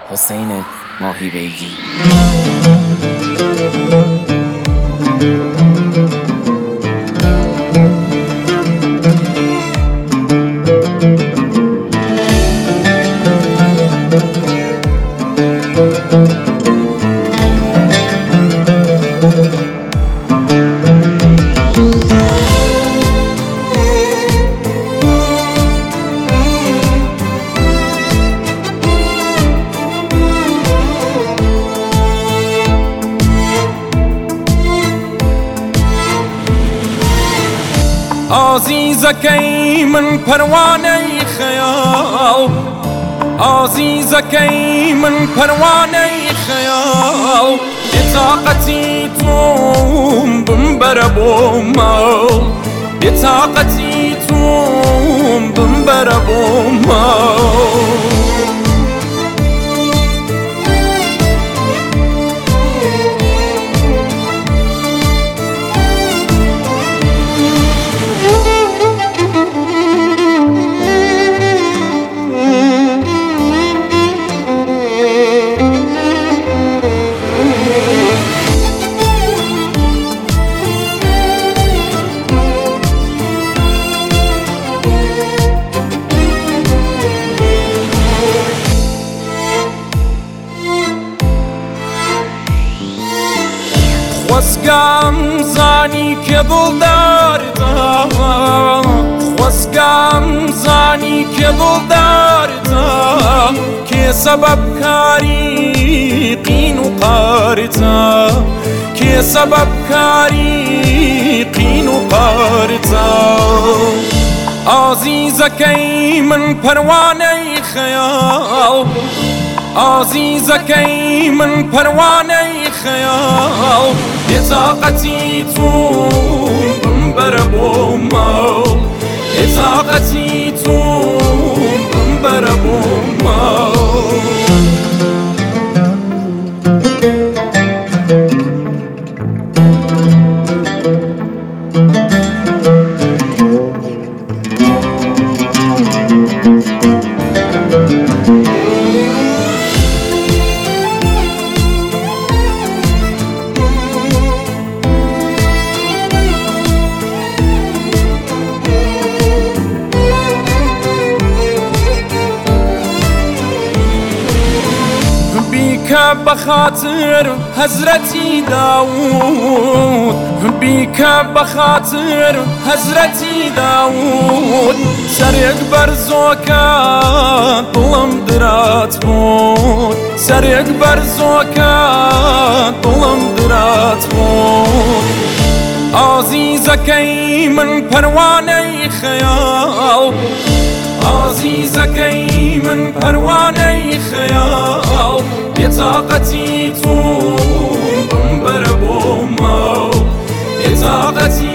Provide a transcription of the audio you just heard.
حسین ماهی بیگی. عزیزکی من پروانه خیال، عزیزکی من پروانه خیال، بطاقتی توم بمبر بومال، بطاقتی توم بمبر بومال. خواستگم زانی که دل داردا، خواستگم زانی که دل داردا، که سبب کاری قین و قارتا، که سبب کاری قین و قارتا. عزیزکی من پروانه خیال، عزیزکی من پروانه خیال، بطاقتی توم بمبر بومال، بطاقتی توم بمبر بومال. بيك بخاطر حضرتي داود، بيك بخاطر حضرتي داود، سرق برزوكا طلم درات بود، سرق برزوكا طلم درات بود. عزيزكي من پروانه خيال، عزيزكي من پروانه خيال، بطاقتي توم بمبر بومال، بطاقتي